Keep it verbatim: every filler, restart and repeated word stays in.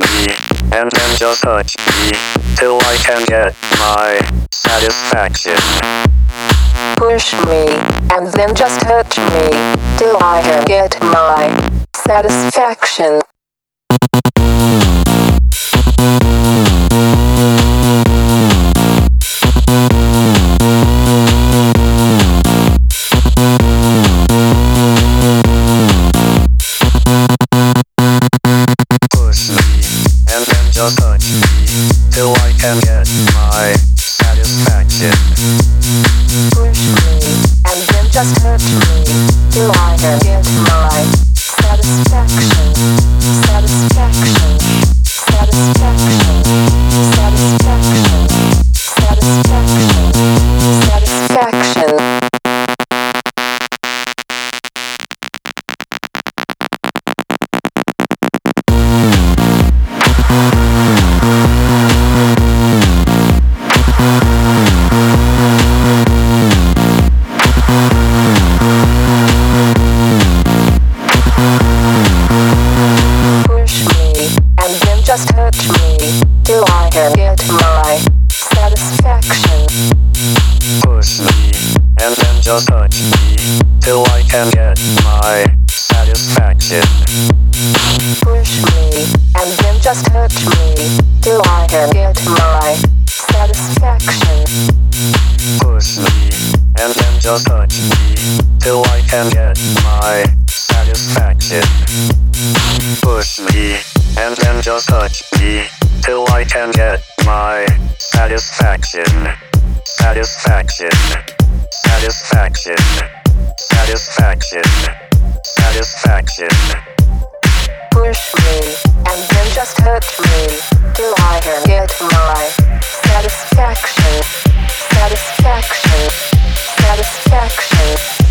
me, and then just touch me, till I can get my satisfaction. Push me, and then just touch me, till I can get my satisfaction. Push me, and then just touch me, till I can get my satisfaction. Push me, and then just touch me, till I can get my satisfaction. Satisfaction. Satisfaction. Satisfaction. Satisfaction. Satisfaction. Push me, and then just touch me, till I can get my satisfaction. Push me, and then just touch me, till I can get my satisfaction. Push me, and then just touch me, till I can get my satisfaction. Push me, and then just touch me, till I can get my satisfaction. Push me, and then just touch me, till I can get my satisfaction. Satisfaction. Satisfaction. Satisfaction. Satisfaction. Push me, and then just touch me, till I can get my satisfaction. Satisfaction. Satisfaction.